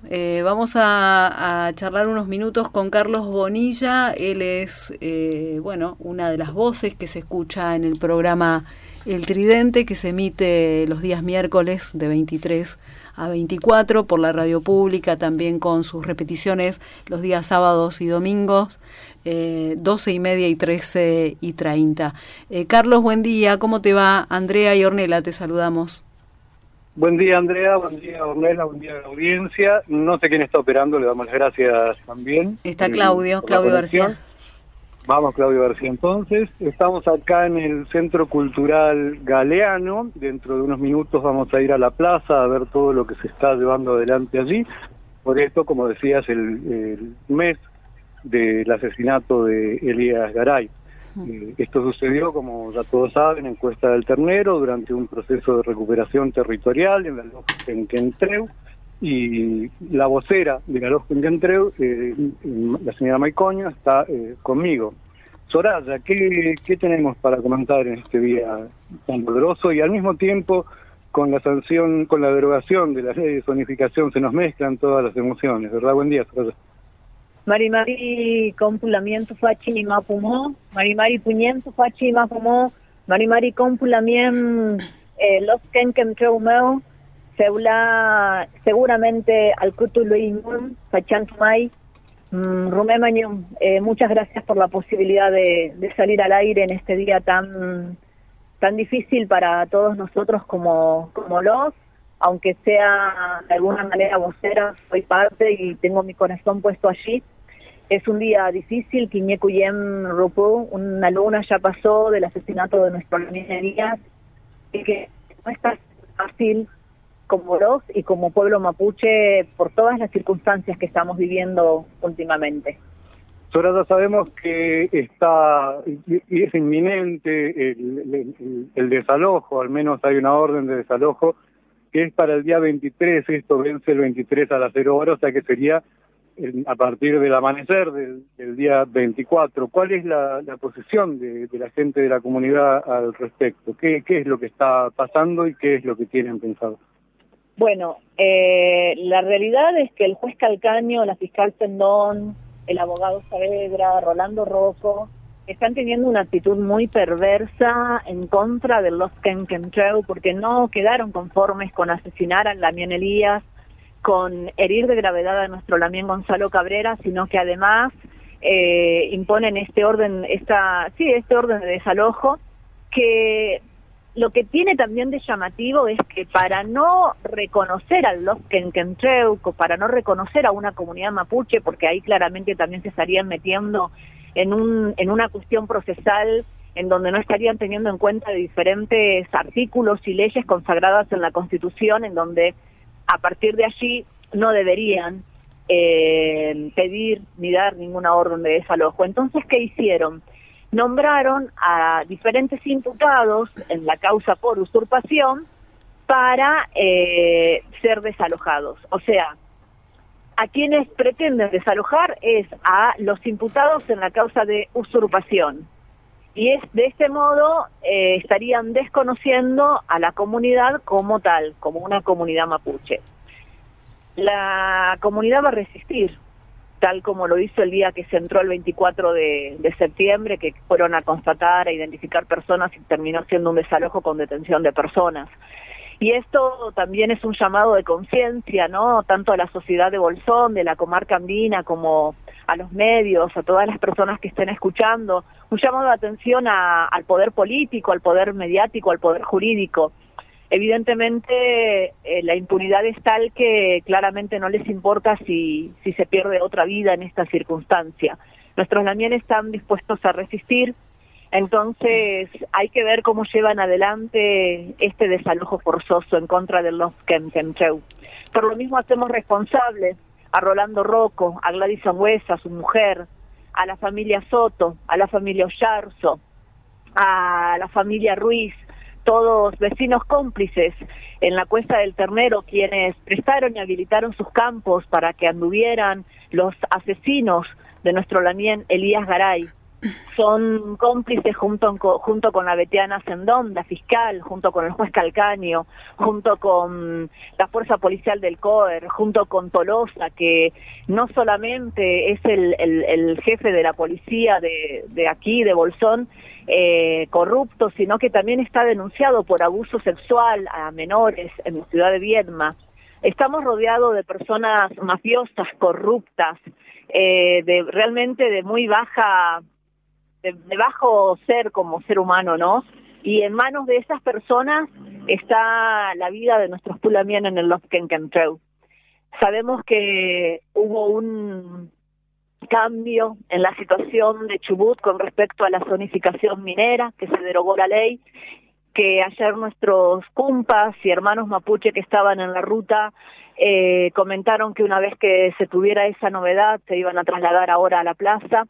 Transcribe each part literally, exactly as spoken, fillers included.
Eh, vamos a, a charlar unos minutos con Carlos Bonilla. Él es, eh, bueno, una de las voces que se escucha en el programa El Tridente, que se emite los días miércoles de veintitrés a veinticuatro por la radio pública, también con sus repeticiones los días sábados y domingos, eh, doce y media y trece y treinta. Eh, Carlos, buen día, ¿cómo te va? Andrea y Ornella, te saludamos. Buen día, Andrea, buen día, Ornella, buen día a la audiencia. No sé quién está operando, le damos las gracias también. Está Claudio, Claudio García. Vamos, Claudio García, entonces. Estamos acá en el Centro Cultural Galeano. Dentro de unos minutos vamos a ir a la plaza a ver todo lo que se está llevando adelante allí. Por esto, como decías, el, el mes del asesinato de Elías Garay. Eh, esto sucedió, como ya todos saben, en Cuesta del Ternero, durante un proceso de recuperación territorial en la lógica en Quentreu, y la vocera de la lógica en Quentreu, eh, la señora Maicoño, está eh, conmigo. Soraya, ¿qué, ¿qué tenemos para comentar en este día tan doloroso? Y al mismo tiempo, con la sanción, con la derogación de la ley de zonificación, se nos mezclan todas las emociones, ¿verdad? Buen día, Soraya. Mari Mari compulamiento fachi mapumo, Mari Mari puñento fachi mapumo, Mari Mari compulamien eh, los ken ken treumeo, seula seguramente al kutuloinun, fachantumay, rumemañum, eh, muchas gracias por la posibilidad de, de salir al aire en este día tan tan difícil para todos nosotros como, como los, aunque sea de alguna manera vocera, soy parte y tengo mi corazón puesto allí. Es un día difícil, Quiñecuyem Rupu, una luna ya pasó del asesinato de nuestro niño Elías, y que no está fácil como los y como pueblo mapuche por todas las circunstancias que estamos viviendo últimamente. Soraya, sabemos que está y es inminente el, el, el desalojo, al menos hay una orden de desalojo, que es para el día veintitrés, esto vence el veintitrés a las cero horas, o sea que sería el, a partir del amanecer del, del día veinticuatro. ¿Cuál es la, la posición de, de la gente de la comunidad al respecto? ¿Qué, ¿Qué es lo que está pasando y qué es lo que tienen pensado? Bueno, eh, la realidad es que el juez Calcaño, la fiscal Tendón, el abogado Saavedra, Rolando Rocco, están teniendo una actitud muy perversa en contra de los Ken Quentreu, porque no quedaron conformes con asesinar a Lamien Elías, con herir de gravedad a nuestro Lamien Gonzalo Cabrera, sino que además eh, imponen este orden, esta, sí, este orden de desalojo, que lo que tiene también de llamativo es que para no reconocer a los Ken Quentreu, para no reconocer a una comunidad mapuche, porque ahí claramente también se estarían metiendo en un en una cuestión procesal en donde no estarían teniendo en cuenta diferentes artículos y leyes consagradas en la Constitución, en donde a partir de allí no deberían eh, pedir ni dar ninguna orden de desalojo. Entonces, ¿qué hicieron? Nombraron a diferentes imputados en la causa por usurpación para eh, ser desalojados. O sea, a quienes pretenden desalojar es a los imputados en la causa de usurpación. Y es de este modo eh, estarían desconociendo a la comunidad como tal, como una comunidad mapuche. La comunidad va a resistir, tal como lo hizo el día que se entró el veinticuatro de septiembre, que fueron a constatar, a identificar personas y terminó siendo un desalojo con detención de personas. Y esto también es un llamado de conciencia, ¿no? Tanto a la sociedad de Bolsón, de la comarca andina, como a los medios, a todas las personas que estén escuchando, un llamado de atención a, al poder político, al poder mediático, al poder jurídico. Evidentemente eh, la impunidad es tal que claramente no les importa si, si se pierde otra vida en esta circunstancia. Nuestros lamienes están dispuestos a resistir. Entonces hay que ver cómo llevan adelante este desalojo forzoso en contra de los Ken Quentreu. Por lo mismo hacemos responsables a Rolando Rocco, a Gladys Sangüesa, su mujer, a la familia Soto, a la familia Ollarzo, a la familia Ruiz, todos vecinos cómplices en la Cuesta del Ternero, quienes prestaron y habilitaron sus campos para que anduvieran los asesinos de nuestro Lamien Elías Garay. son cómplices junto, junto con la Betiana Sendón, la fiscal, junto con el juez Calcaño, junto con la fuerza policial del C O E R, junto con Tolosa, que no solamente es el, el, el jefe de la policía de, de aquí, de Bolsón, eh, corrupto, sino que también está denunciado por abuso sexual a menores en la ciudad de Viedma. Estamos rodeados de personas mafiosas, corruptas, eh, de realmente de muy baja... De, de bajo ser como ser humano, ¿no? Y en manos de esas personas está la vida de nuestros pulamien en el Lofkenkentreu. Sabemos que hubo un cambio en la situación de Chubut con respecto a la zonificación minera, que se derogó la ley, que ayer nuestros cumpas y hermanos mapuche que estaban en la ruta eh, comentaron que una vez que se tuviera esa novedad se iban a trasladar ahora a la plaza.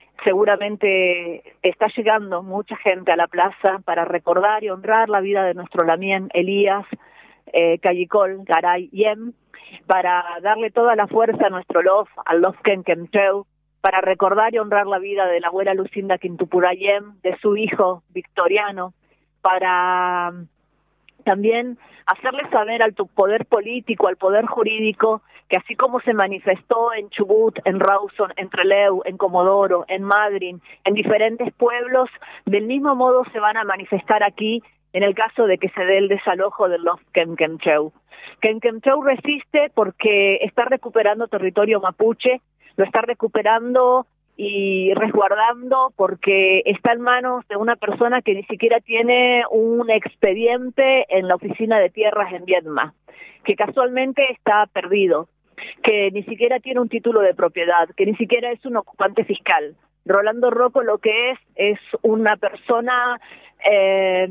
Seguramente está llegando mucha gente a la plaza para recordar y honrar la vida de nuestro lamien Elías eh, Callicol Garay Yem, para darle toda la fuerza a nuestro Lof, al Lofkenkentreu, para recordar y honrar la vida de la abuela Lucinda Quintupurayem, de su hijo Victoriano, para también hacerle saber al poder político, al poder jurídico, que así como se manifestó en Chubut, en Rawson, en Trelew, en Comodoro, en Madryn, en diferentes pueblos, del mismo modo se van a manifestar aquí en el caso de que se dé el desalojo del Lofkenkentreu. Kenkentreu resiste porque está recuperando territorio mapuche, lo está recuperando y resguardando porque está en manos de una persona que ni siquiera tiene un expediente en la oficina de tierras en Viedma, que casualmente está perdido, que ni siquiera tiene un título de propiedad, que ni siquiera es un ocupante fiscal. Rolando Rocco lo que es, es una persona eh,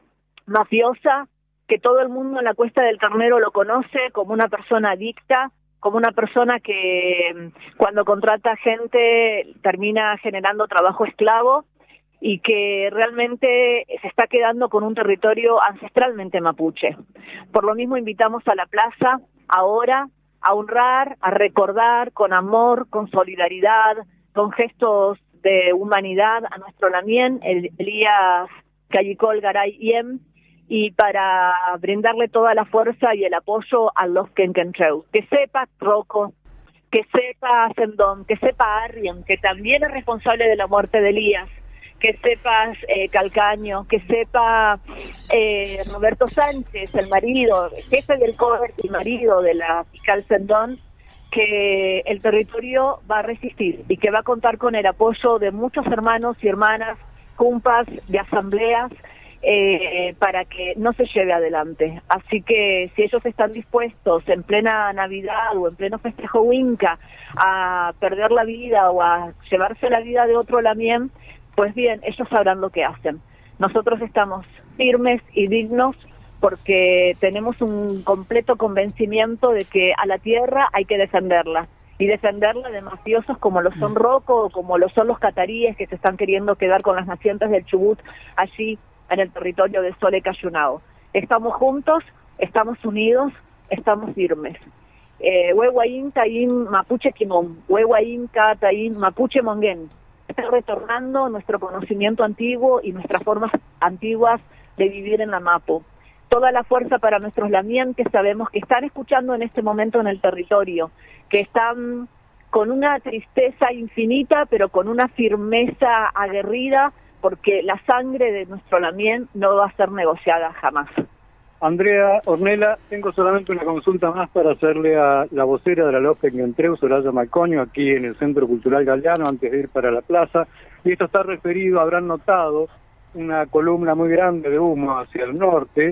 mafiosa, que todo el mundo en la Cuesta del Carnero lo conoce como una persona adicta, como una persona que cuando contrata gente termina generando trabajo esclavo y que realmente se está quedando con un territorio ancestralmente mapuche. Por lo mismo invitamos a la plaza ahora a honrar, a recordar con amor, con solidaridad, con gestos de humanidad a nuestro lamien, el Elías Callicol Garay Yem, y para brindarle toda la fuerza y el apoyo al Lofkenkentreu. Que sepa Rocco, que sepa Sendón, que sepa Arrien, que también es responsable de la muerte de Elías, que sepas eh, Calcaño, que sepa eh, Roberto Sánchez, el marido, el jefe del C O E R y marido de la fiscal Sendón, que el territorio va a resistir y que va a contar con el apoyo de muchos hermanos y hermanas, cumpas, de asambleas, Eh, para que no se lleve adelante. Así que si ellos están dispuestos en plena Navidad o en pleno festejo Winca a perder la vida o a llevarse la vida de otro lamien, pues bien, ellos sabrán lo que hacen. Nosotros estamos firmes y dignos porque tenemos un completo convencimiento de que a la tierra hay que defenderla, y defenderla de mafiosos como lo son Rocco o como lo son los cataríes que se están queriendo quedar con las nacientes del Chubut allí en el territorio de Sole Cayunao. Estamos juntos, estamos unidos, estamos firmes. Huehuaín, Taín, Mapuche Quimón, Huehuaín, Taín, Mapuche Monguén. Está retornando nuestro conocimiento antiguo y nuestras formas antiguas de vivir en la Mapo. Toda la fuerza para nuestros lamien que sabemos que están escuchando en este momento en el territorio, que están con una tristeza infinita, pero con una firmeza aguerrida, porque la sangre de nuestro lamien no va a ser negociada jamás. Andrea Ornella, tengo solamente una consulta más para hacerle a la vocera de la Lofkenkentreu, Soraya Malcoño, aquí en el Centro Cultural Galeano, antes de ir para la plaza. Y esto está referido, habrán notado, una columna muy grande de humo hacia el norte.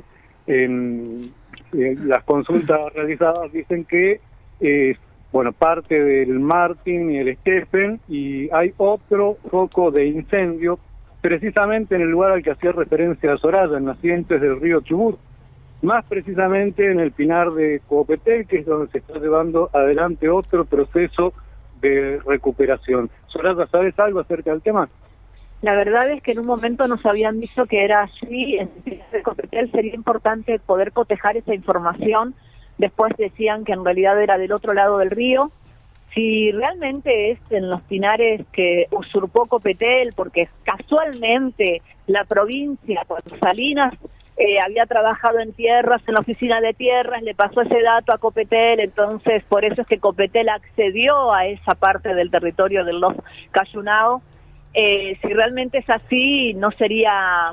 En, en las consultas realizadas dicen que eh, bueno, parte del Martín y el Stephen, y hay otro foco de incendio precisamente en el lugar al que hacía referencia a Soraya, en nacientes del río Chubut, más precisamente en el Pinar de Copetel, que es donde se está llevando adelante otro proceso de recuperación. Soraya, ¿sabes algo acerca del tema? La verdad es que en un momento nos habían dicho que era allí, en el Pinar de Copetel. Sería importante poder cotejar esa información. Después decían que en realidad era del otro lado del río. si realmente es en los Pinares que usurpó Copetel, porque casualmente la provincia, cuando Salinas eh, había trabajado en tierras, en la oficina de tierras, le pasó ese dato a Copetel, entonces por eso es que Copetel accedió a esa parte del territorio del Los Cayunao. Eh, si realmente es así, no sería...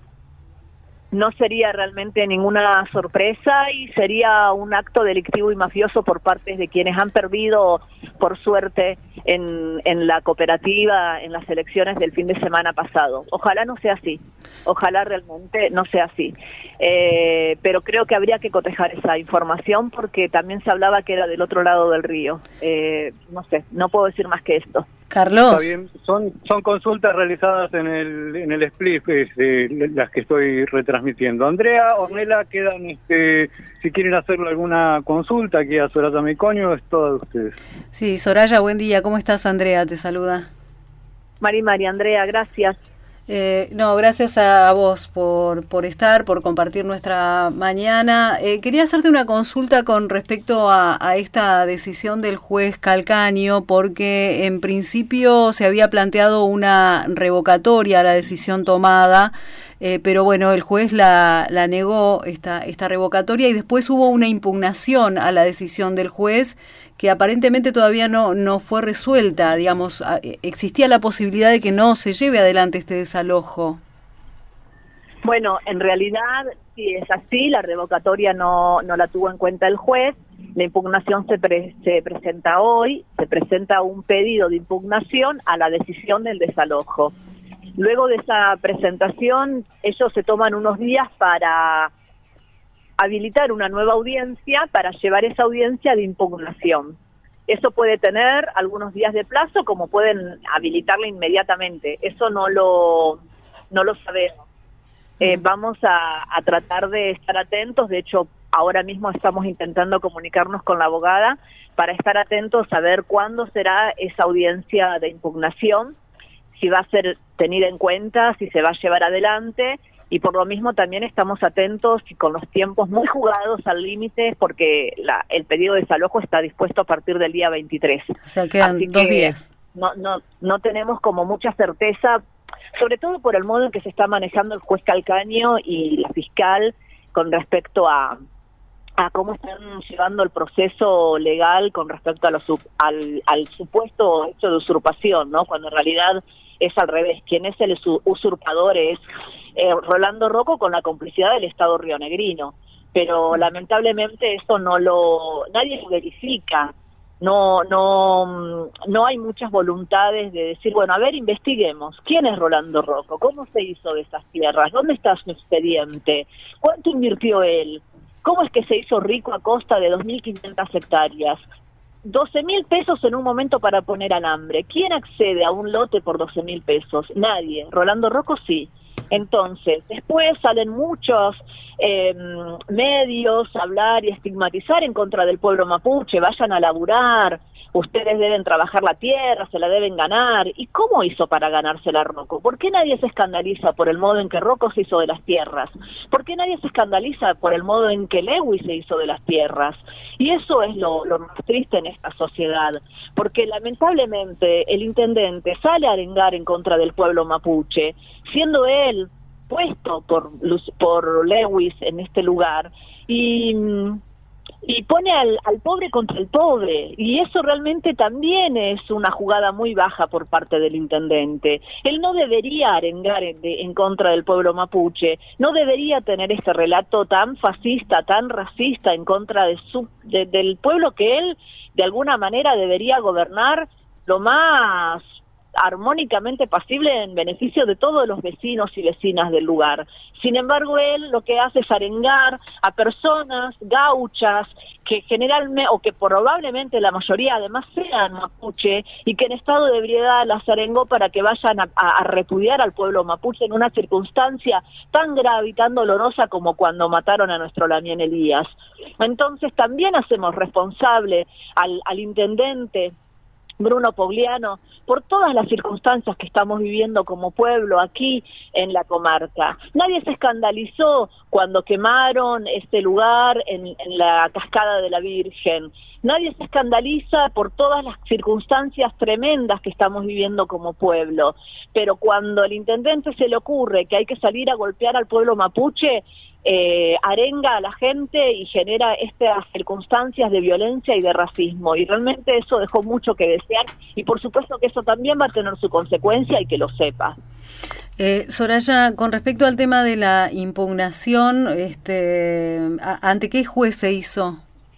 no sería realmente ninguna sorpresa y sería un acto delictivo y mafioso por parte de quienes han perdido, por suerte, en, en la cooperativa, en las elecciones del fin de semana pasado. Ojalá no sea así, ojalá realmente no sea así. Eh, pero creo que habría que cotejar esa información porque también se hablaba que era del otro lado del río. Eh, no sé, no puedo decir más que esto. Carlos. Está bien, son son consultas realizadas en el en el split, este, las que estoy retransmitiendo. Andrea, Ornella, quedan, este, si quieren hacerle alguna consulta aquí a Soraya Miconio, es toda de ustedes. Sí, Soraya, buen día. ¿Cómo estás? Andrea te saluda. Mari, Mari, Andrea, gracias. Eh, no, gracias a vos por, por estar, por compartir nuestra mañana. Eh, quería hacerte una consulta con respecto a, a esta decisión del juez Calcaño, porque en principio se había planteado una revocatoria a la decisión tomada, eh, pero bueno, el juez la, la negó esta, esta revocatoria y después hubo una impugnación a la decisión del juez que aparentemente todavía no, no fue resuelta, digamos, existía la posibilidad de que no se lleve adelante este desalojo. Bueno, en realidad, si es así, la revocatoria no, no la tuvo en cuenta el juez, la impugnación se, pre, se presenta hoy, se presenta un pedido de impugnación a la decisión del desalojo. Luego de esa presentación, ellos se toman unos días para habilitar una nueva audiencia para llevar esa audiencia de impugnación. Eso puede tener algunos días de plazo, como pueden habilitarla inmediatamente. Eso no lo no lo sabemos. Eh, vamos a, a tratar de estar atentos. De hecho, ahora mismo estamos intentando comunicarnos con la abogada para estar atentos a ver cuándo será esa audiencia de impugnación, si va a ser tenida en cuenta, si se va a llevar adelante. Y por lo mismo también estamos atentos y con los tiempos muy jugados al límite porque la, el pedido de desalojo está dispuesto a partir del día veintitrés. O sea, quedan Así dos que días. No, no, no tenemos como mucha certeza, sobre todo por el modo en que se está manejando el juez Calcaño y la fiscal con respecto a, a cómo están llevando el proceso legal con respecto a lo, al, al supuesto hecho de usurpación, ¿no? Cuando en realidad es al revés. Quien es el usurpador es eh, Rolando Rocco con la complicidad del Estado rionegrino. Pero lamentablemente esto no lo, nadie lo verifica. No, no, no hay muchas voluntades de decir, bueno, a ver, investiguemos. ¿Quién es Rolando Rocco? ¿Cómo se hizo de esas tierras? ¿Dónde está su expediente? ¿Cuánto invirtió él? ¿Cómo es que se hizo rico a costa de dos mil quinientas hectáreas? doce mil pesos en un momento para poner alambre. ¿Quién accede a un lote por doce mil pesos? Nadie. Rolando Rocco sí. Entonces, después salen muchos eh, medios a hablar y estigmatizar en contra del pueblo mapuche. Vayan a laburar, ustedes deben trabajar la tierra, se la deben ganar. ¿Y cómo hizo para ganársela Rocco? ¿Por qué nadie se escandaliza por el modo en que Rocco se hizo de las tierras? ¿Por qué nadie se escandaliza por el modo en que Lewis se hizo de las tierras? Y eso es lo, lo más triste en esta sociedad, porque lamentablemente el intendente sale a arengar en contra del pueblo mapuche, siendo él puesto por, por Lewis en este lugar, y... y pone al, al pobre contra el pobre, y eso realmente también es una jugada muy baja por parte del intendente. Él no debería arengar en, de, en contra del pueblo mapuche, no debería tener este relato tan fascista, tan racista en contra de su, de, del pueblo que él de alguna manera debería gobernar lo más armónicamente pasible en beneficio de todos los vecinos y vecinas del lugar. Sin embargo, él lo que hace es arengar a personas gauchas que generalmente, o que probablemente la mayoría además sean mapuche, y que en estado de ebriedad las arengó para que vayan a, a, a repudiar al pueblo mapuche en una circunstancia tan grave y tan dolorosa como cuando mataron a nuestro Lamien Elías. Entonces también hacemos responsable al, al intendente Bruno Pogliano por todas las circunstancias que estamos viviendo como pueblo aquí en la comarca. Nadie se escandalizó cuando quemaron este lugar en, en la Cascada de la Virgen. nadie se escandaliza por todas las circunstancias tremendas que estamos viviendo como pueblo, pero cuando al intendente se le ocurre que hay que salir a golpear al pueblo mapuche, eh, arenga a la gente y genera estas circunstancias de violencia y de racismo, y realmente eso dejó mucho que desear, y por supuesto que eso también va a tener su consecuencia y que lo sepa. Eh, Soraya, con respecto al tema de la impugnación, este, ¿ante qué juez se hizo?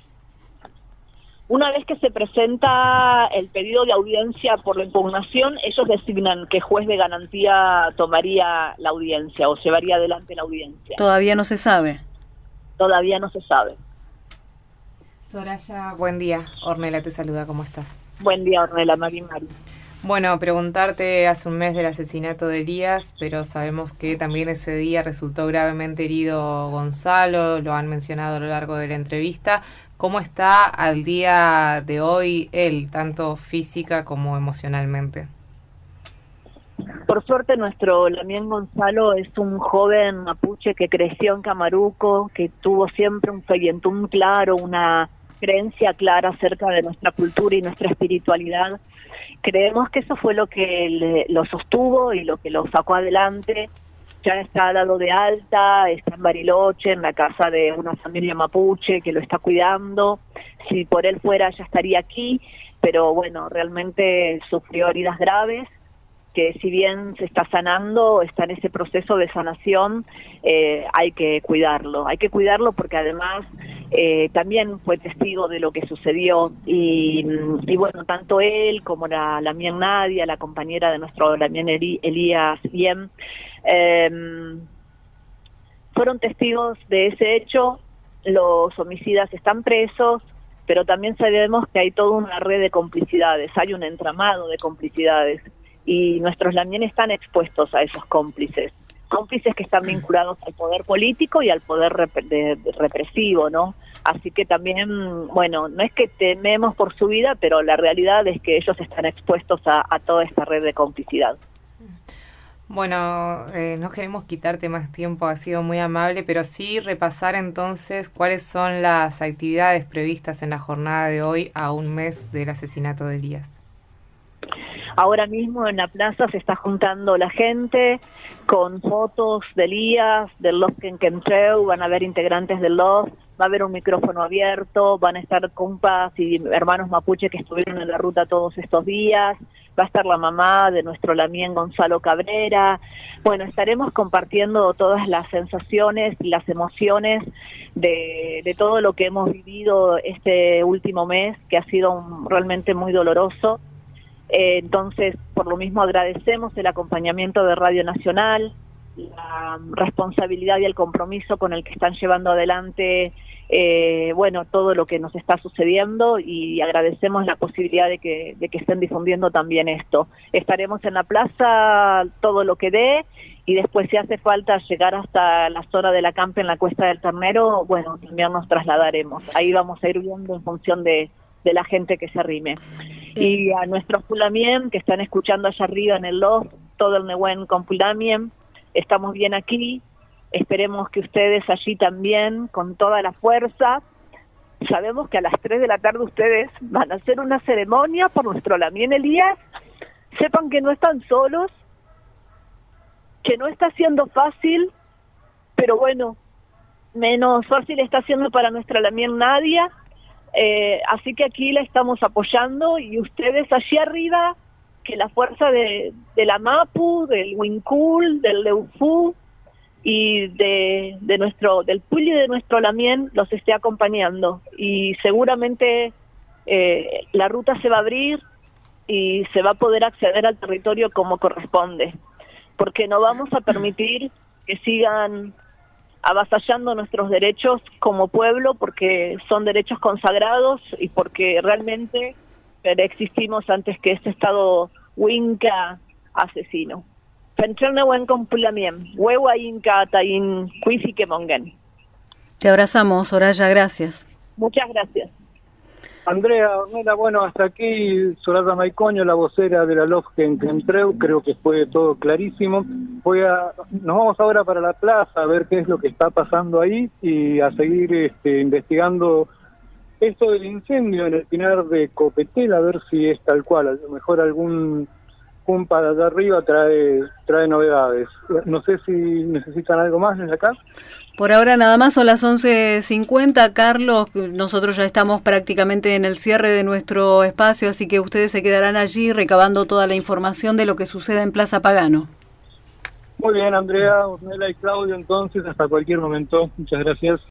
Una vez que se presenta el pedido de audiencia por la impugnación, ellos designan qué juez de garantía tomaría la audiencia o llevaría adelante la audiencia. ¿Todavía no se sabe? Todavía no se sabe. Soraya, buen día. Ornella te saluda, ¿cómo estás? Buen día, Ornella, Mari Mari. Bueno, preguntarte, hace un mes del asesinato de Elías, pero sabemos que también ese día resultó gravemente herido Gonzalo, lo han mencionado a lo largo de la entrevista. ¿Cómo está al día de hoy él, tanto física como emocionalmente? Por suerte, nuestro Lamien Gonzalo es un joven mapuche que creció en Camaruco, que tuvo siempre un feyentún claro, una creencia clara acerca de nuestra cultura y nuestra espiritualidad. Creemos que eso fue lo que le, lo sostuvo y lo que lo sacó adelante. Ya está dado de alta, está en Bariloche, en la casa de una familia mapuche que lo está cuidando. Si por él fuera ya estaría aquí, pero bueno, realmente sufrió heridas graves, que si bien se está sanando, está en ese proceso de sanación, eh, hay que cuidarlo. Hay que cuidarlo porque además eh, también fue testigo de lo que sucedió. Y, y bueno, tanto él como la Lamien Nadia, la compañera de nuestro Lamien Elías Bien, Eh, fueron testigos de ese hecho. Los homicidas están presos, pero también sabemos que hay toda una red de complicidades, hay un entramado de complicidades, y nuestros lamienes están expuestos a esos cómplices, cómplices que están vinculados al poder político y al poder rep- de, de represivo, ¿no? Así que también, bueno, no es que tememos por su vida, pero la realidad es que ellos están expuestos a, a toda esta red de complicidad. Bueno, eh, no queremos quitarte más tiempo, ha sido muy amable, pero sí repasar entonces cuáles son las actividades previstas en la jornada de hoy a un mes del asesinato de Elías. Ahora mismo en la plaza se está juntando la gente con fotos de Elías, del L O F que en Quemtreu, van a haber integrantes del L O F, va a haber un micrófono abierto, van a estar compas y hermanos mapuche que estuvieron en la ruta todos estos días, va a estar la mamá de nuestro Lamien Gonzalo Cabrera. Bueno, estaremos compartiendo todas las sensaciones y las emociones de, de todo lo que hemos vivido este último mes, que ha sido un, realmente muy doloroso. Eh, entonces, por lo mismo agradecemos el acompañamiento de Radio Nacional, la responsabilidad y el compromiso con el que están llevando adelante eh, bueno, todo lo que nos está sucediendo, y agradecemos la posibilidad de que, de que estén difundiendo también esto. Estaremos en la plaza todo lo que dé, y después si hace falta llegar hasta la zona de la campa en la Cuesta del Ternero, bueno, también nos trasladaremos. Ahí vamos a ir viendo en función de, de la gente que se arrime. Y a nuestros Pulamien que están escuchando allá arriba en el L O F, todo el Nehuen con Pulamien, estamos bien aquí, esperemos que ustedes allí también, con toda la fuerza. Sabemos que a las tres de la tarde ustedes van a hacer una ceremonia por nuestro Lamien Elías. Sepan que no están solos, que no está siendo fácil, pero bueno, menos fácil está siendo para nuestra Lamien Nadia. Eh, así que aquí la estamos apoyando, y ustedes allí arriba, que la fuerza de, de la Mapu, del Wincul, del Leufú y de, de nuestro del Puli de nuestro Lamien los esté acompañando, y seguramente eh, la ruta se va a abrir y se va a poder acceder al territorio como corresponde, porque no vamos a permitir que sigan avasallando nuestros derechos como pueblo, porque son derechos consagrados y porque realmente existimos antes que este Estado winca asesino. Te abrazamos, Soraya, gracias. Muchas gracias. Andrea, Ornella, bueno, hasta aquí Soraya Maicoño, la vocera de la L O F en Quemtreu, creo que fue todo clarísimo. Voy a, nos vamos ahora para la plaza a ver qué es lo que está pasando ahí y a seguir este, investigando esto del incendio en el Pinar de Copetel, a ver si es tal cual, a lo mejor algún cumpa de allá arriba trae, trae novedades. No sé si necesitan algo más desde acá. Por ahora nada más, son las once cincuenta, Carlos. Nosotros ya estamos prácticamente en el cierre de nuestro espacio, así que ustedes se quedarán allí recabando toda la información de lo que suceda en Plaza Pagano. Muy bien, Andrea, Ornella y Claudio, entonces, hasta cualquier momento. Muchas gracias.